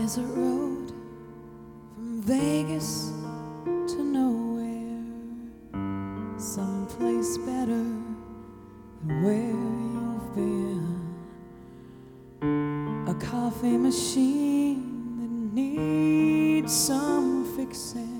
desert road from Vegas to nowhere, someplace better than where you've been. A coffee machine that needs some fixing,